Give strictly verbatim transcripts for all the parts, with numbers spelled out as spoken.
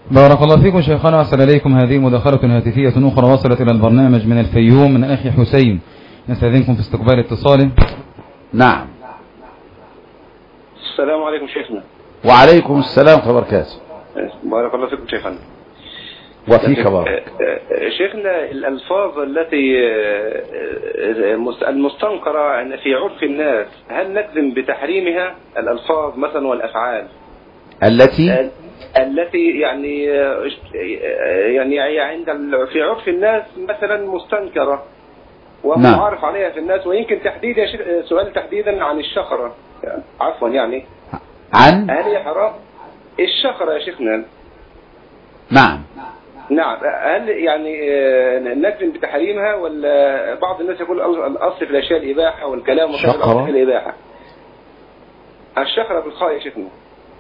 بارك الله فيكم شيخنا. أرسل إليكم هذه مداخلة هاتفية أخرى وصلت إلى البرنامج من الفيوم من أخي حسين، نستأذنكم في استقبال اتصاله. نعم. السلام عليكم شيخنا. وعليكم السلام ورحمة الله وبركاته. بارك الله فيكم شيخنا. وفيك بارك. شيخنا، الألفاظ التي المستنكرة في عرف الناس، هل نجزم بتحريمها الألفاظ مثلا والأفعال التي التي يعني يعني عند في عرف الناس مثلا مستنكرة ومعارف عليها في الناس، ويمكن تحديد يا شيخ سؤال تحديدا عن الشخرة، يعني عفوا يعني عن هل هي حرام الشخرة يا شيخنا؟ نعم نعم. هل يعني نجزم بتحريمها، ولا بعض الناس يقول الأصل في الأشياء الإباحة والكلام وكذا الأصل في الإباحة؟ الشخرة بالخاء يا شيخنا.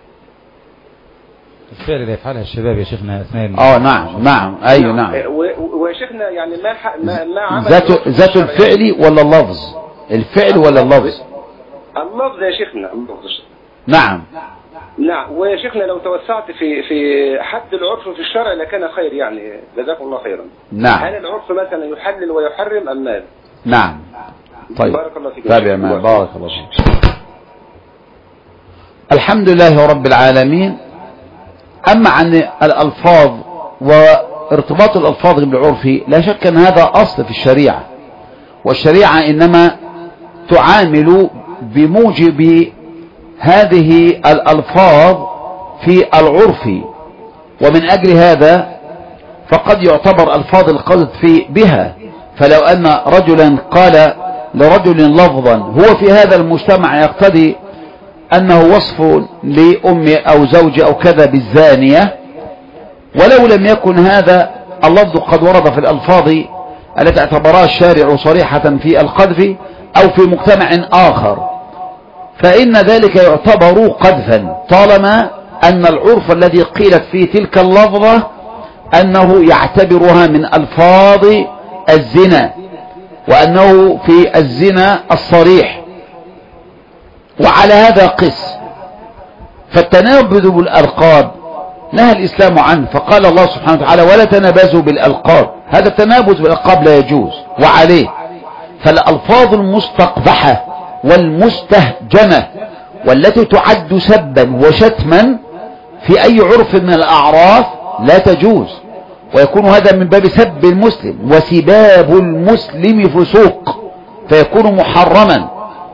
الفعل اللي يفعلها الشباب يا شيخنا اثناء اه نعم نعم ايوه نعم. ويا شيخنا يعني ما ما, ما عمل ذات ذات الفعل ولا اللفظ؟ الفعل ولا اللفظ؟ اللفظ يا شيخنا، اللفظ. نعم نعم. ويا شيخنا لو توسعت في في حد العرف في الشرع لكان خير، يعني جزاكم الله خيرا. نعم. هل العرف مثلا يحلل ويحرم ام ماذا؟ نعم. طيب بارك الله فيك. تابع معي. بارك الله فيك. الحمد لله رب العالمين. أما عن الألفاظ وارتباط الألفاظ بالعرف، لا شك أن هذا أصل في الشريعة، والشريعة إنما تعامل بموجب هذه الألفاظ في العرف، ومن أجل هذا فقد يعتبر ألفاظ القذف بها. فلو أن رجلا قال لرجل لفظا هو في هذا المجتمع يقتضي أنه وصف لأم أو زوج أو كذا بالزانية، ولو لم يكن هذا اللفظ قد ورد في الألفاظ التي اعتبرها الشارع صريحة في القذف أو في مجتمع آخر، فإن ذلك يعتبر قذفا، طالما أن العرف الذي قيلت فيه تلك اللفظة أنه يعتبرها من ألفاظ الزنا، وأنه في الزنا الصريح. وعلى هذا قس. فالتنابذ بالألقاب نهى الإسلام عنه، فقال الله سبحانه وتعالى ولا تنابذوا بالألقاب. هذا التنابذ بالألقاب لا يجوز. وعليه فالألفاظ المستقبحة والمستهجنة والتي تعد سبا وشتما في أي عرف من الأعراف لا تجوز، ويكون هذا من باب سب المسلم، وسباب المسلم فسوق فيكون محرما.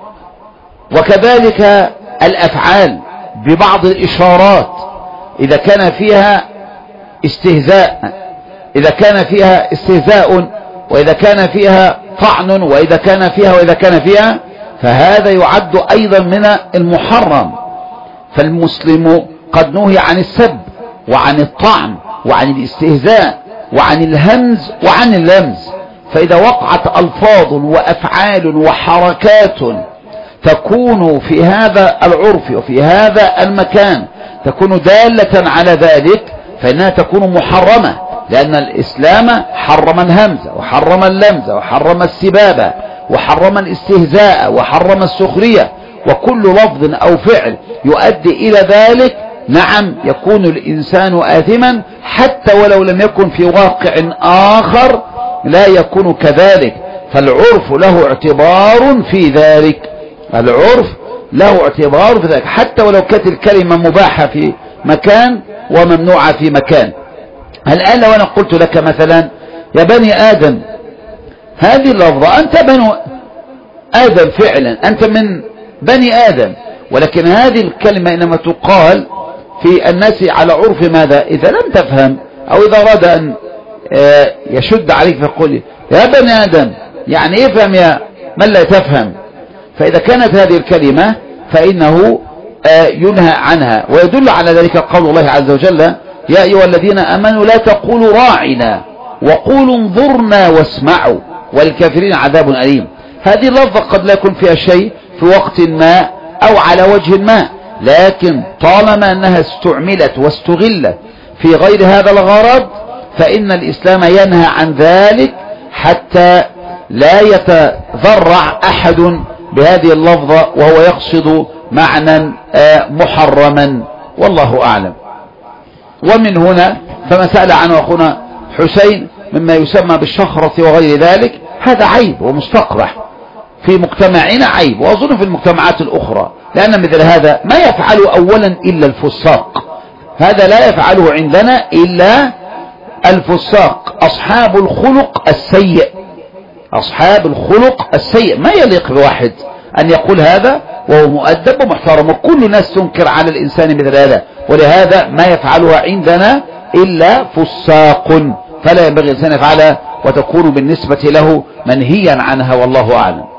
وكذلك الأفعال ببعض الإشارات إذا كان فيها استهزاء إذا كان فيها استهزاء وإذا كان فيها طعن وإذا كان فيها وإذا كان فيها فهذا يعد أيضا من المحرم. فالمسلم قد نهي عن السب وعن الطعن وعن الاستهزاء وعن الهمز وعن اللمز. فإذا وقعت ألفاظ وأفعال وحركات تكون في هذا العرف وفي هذا المكان تكون دالة على ذلك فإنها تكون محرمة، لأن الإسلام حرم الهمز وحرم اللمز وحرم السبابة وحرم الاستهزاء وحرم السخرية، وكل لفظ أو فعل يؤدي إلى ذلك نعم يكون الإنسان آثما، حتى ولو لم يكن في واقع آخر لا يكون كذلك. فالعرف له اعتبار في ذلك، العرف له اعتبار في ذلك حتى ولو كانت الكلمة مباحة في مكان وممنوعة في مكان. الآن لو أنا قلت لك مثلا يا بني آدم، هذه اللفظة أنت بنو آدم فعلا، أنت من بني آدم، ولكن هذه الكلمة إنما تقال في الناس على عرف ماذا؟ إذا لم تفهم أو إذا أراد أن يشد عليك فيقول يا بني آدم، يعني افهم يا من لا تفهم. فإذا كانت هذه الكلمة فإنه ينهى عنها. ويدل على ذلك قول الله عز وجل يا أيها الذين آمنوا لا تقولوا راعنا وقولوا انظرنا واسمعوا والكافرين عذاب أليم. هذه اللفظة قد لا يكون فيها شيء في وقت ما أو على وجه ما، لكن طالما أنها استعملت واستغلت في غير هذا الغرض فإن الإسلام ينهى عن ذلك حتى لا يتذرع أحد بهذه اللفظة وهو يقصد معنى محرما، والله أعلم. ومن هنا فما سأل عنه أخونا حسين مما يسمى بالشخرة وغير ذلك هذا عيب ومستقبح في مجتمعنا، عيب، وأظن في المجتمعات الأخرى، لأن مثل هذا ما يفعله أولا إلا الفساق، هذا لا يفعله عندنا إلا الفساق، أصحاب الخلق السيء، أصحاب الخلق السيء. ما يليق بواحد أن يقول هذا وهو مؤدب ومحترم، وكل الناس تنكر على الإنسان مثل هذا، ولهذا ما يفعلها عندنا إلا فساق، فلا ينبغي الإنسان يفعلها وتكون بالنسبة له منهيا عنها، والله أعلم.